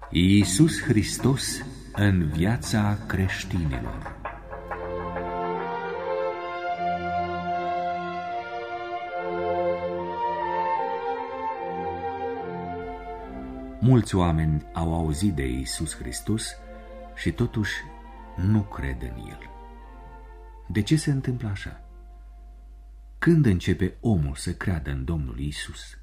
Iisus Hristos în viața creștinilor. Mulți oameni au auzit de Iisus Hristos și totuși nu cred în El. De ce se întâmplă așa? Când începe omul să creadă în Domnul Iisus?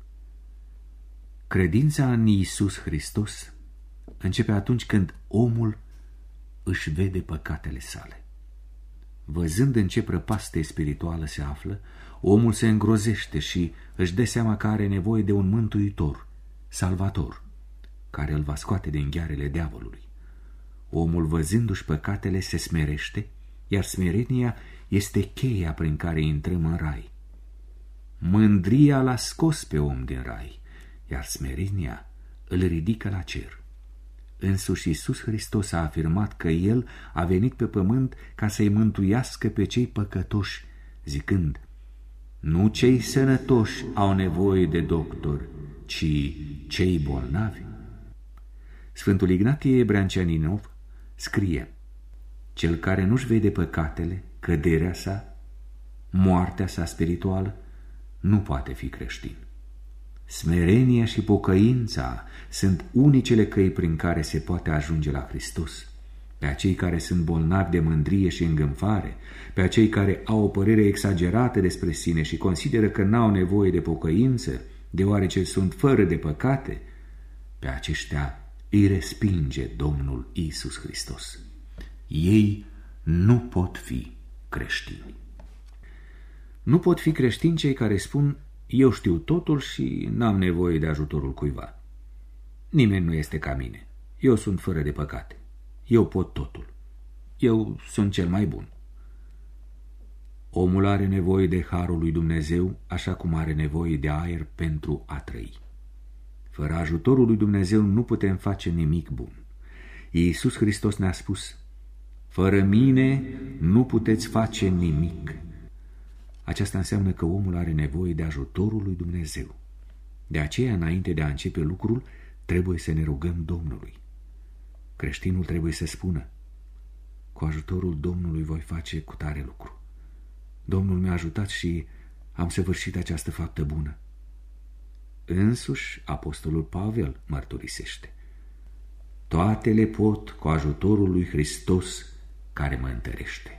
Credința în Iisus Hristos începe atunci când omul își vede păcatele sale. Văzând în ce prăpastie spirituală se află, omul se îngrozește și își dă seama că are nevoie de un mântuitor, salvator, care îl va scoate din ghearele diavolului. Omul, văzându-și păcatele, se smerește, iar smerenia este cheia prin care intrăm în rai. Mândria l-a scos pe om din rai, iar smerenia îl ridică la cer. Însuși Iisus Hristos a afirmat că El a venit pe pământ ca să-i mântuiască pe cei păcătoși, zicând: nu cei sănătoși au nevoie de doctor, ci cei bolnavi. Sfântul Ignatie Brânceaninov scrie: cel care nu-și vede păcatele, căderea sa, moartea sa spirituală, nu poate fi creștin. Smerenia și pocăința sunt unicele căi prin care se poate ajunge la Hristos. Pe acei care sunt bolnavi de mândrie și îngânfare, pe acei care au o părere exagerată despre sine și consideră că n-au nevoie de pocăință, deoarece sunt fără de păcate, pe aceștia îi respinge Domnul Iisus Hristos. Ei nu pot fi creștini. Nu pot fi creștini cei care spun: eu știu totul și n-am nevoie de ajutorul cuiva. Nimeni nu este ca mine. Eu sunt fără de păcate. Eu pot totul. Eu sunt cel mai bun. Omul are nevoie de harul lui Dumnezeu, așa cum are nevoie de aer pentru a trăi. Fără ajutorul lui Dumnezeu nu putem face nimic bun. Iisus Hristos ne-a spus: fără mine nu puteți face nimic. Aceasta înseamnă că omul are nevoie de ajutorul lui Dumnezeu. De aceea, înainte de a începe lucrul, trebuie să ne rugăm Domnului. Creștinul trebuie să spună: cu ajutorul Domnului voi face cutare lucru. Domnul mi-a ajutat și am săvârșit această faptă bună. Însuși apostolul Pavel mărturisește: toate le pot cu ajutorul lui Hristos care mă întărește.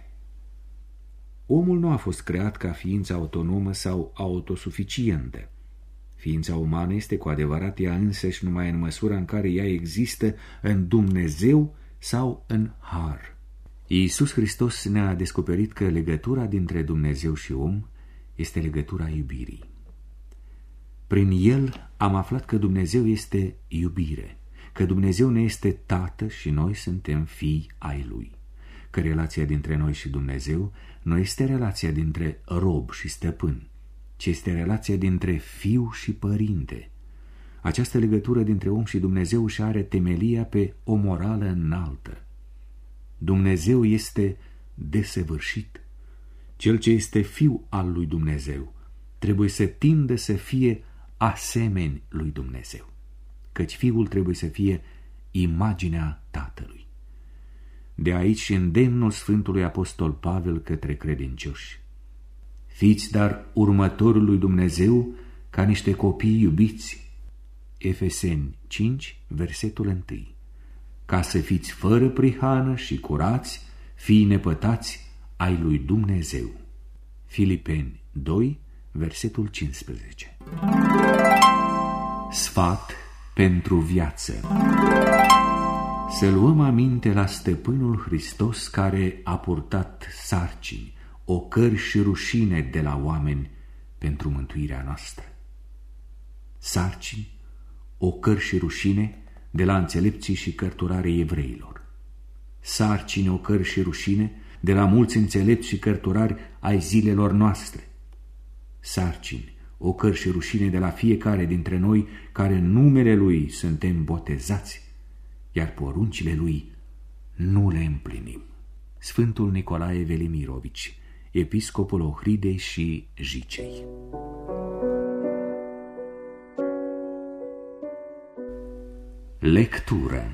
Omul nu a fost creat ca ființă autonomă sau autosuficientă. Ființa umană este cu adevărat ea însăși numai în măsura în care ea există în Dumnezeu sau în har. Iisus Hristos ne-a descoperit că legătura dintre Dumnezeu și om este legătura iubirii. Prin El am aflat că Dumnezeu este iubire, că Dumnezeu ne este Tată și noi suntem fii ai Lui, că relația dintre noi și Dumnezeu nu este relația dintre rob și stăpân, ci este relația dintre fiu și părinte. Această legătură dintre om și Dumnezeu își are temelia pe o morală înaltă. Dumnezeu este desăvârșit. Cel ce este fiu al lui Dumnezeu trebuie să tindă să fie asemeni lui Dumnezeu, căci fiul trebuie să fie imaginea Tatălui. De aici și îndemnul Sfântului Apostol Pavel către credincioși: fiți dar următorul lui Dumnezeu ca niște copii iubiți. Efeseni 5, versetul 1. Ca să fiți fără prihană și curați, fii nepătați ai lui Dumnezeu. Filipeni 2, versetul 15. Sfat pentru viață. Să luăm aminte la Stăpânul Hristos, care a purtat sarcini, ocări și rușine de la oameni pentru mântuirea noastră. Sarcini, ocări și rușine de la înțelepții și cărturarii evreilor. Sarcini, ocări și rușine de la mulți înțelepți și cărturari ai zilelor noastre. Sarcini, ocări și rușine de la fiecare dintre noi care în numele Lui suntem botezați, iar poruncile Lui nu le împlinim. Sfântul Nicolae Velimirovici, episcopul Ohridei și Jicei. Lectură.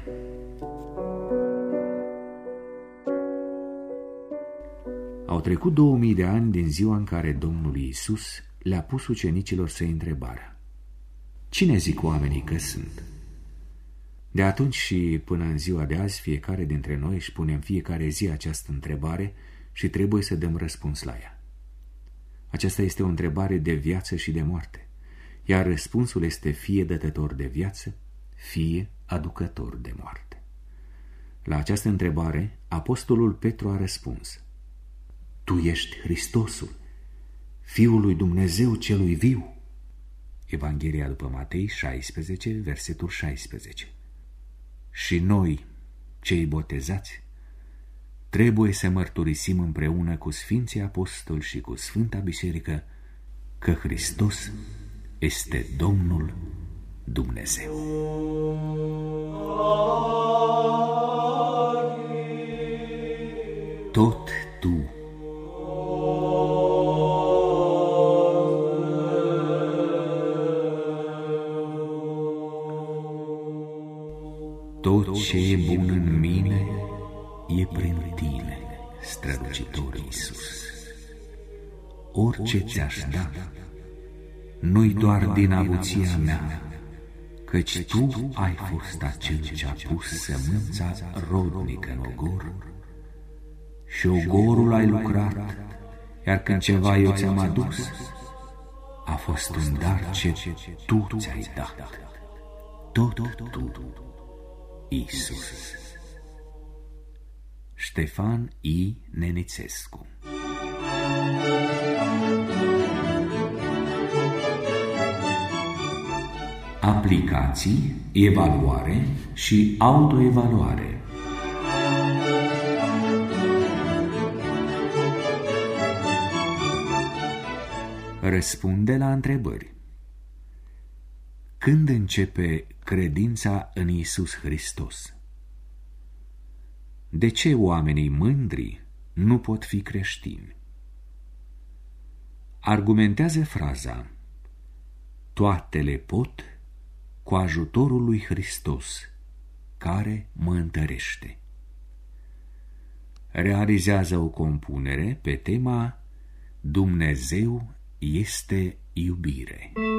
Au trecut 2000 de ani din ziua în care Domnul Iisus le-a pus ucenicilor să-i întrebarea: cine zic oamenii că sunt? De atunci și până în ziua de azi, fiecare dintre noi își pune în fiecare zi această întrebare și trebuie să dăm răspuns la ea. Aceasta este o întrebare de viață și de moarte, iar răspunsul este fie dătător de viață, fie aducător de moarte. La această întrebare, apostolul Petru a răspuns: Tu ești Hristosul, Fiul lui Dumnezeu celui viu. Evanghelia după Matei 16, versetul 16. Și noi, cei botezați, trebuie să mărturisim împreună cu Sfinții Apostoli și cu Sfânta Biserică că Hristos este Domnul Dumnezeu. Tot tu, tot ce e bun în mine e prin tine, strălucitor Iisus. Orice ți-aș da, nu-i doar din avuția mea, căci tu ai fost acel ce-a pus sămânța rodnică în ogor și ogorul ai lucrat, iar când ceva eu ți-am adus, a fost un dar ce tu ți-ai dat. Tot tu, Iisus. Ștefan I. Nenițescu. Aplicații, evaluare și autoevaluare. Răspunde la întrebări. Când începe credința în Iisus Hristos? De ce oamenii mândri nu pot fi creștini? Argumentează fraza: toate le pot cu ajutorul lui Hristos, care mă întărește. Realizează o compunere pe tema Dumnezeu este iubire.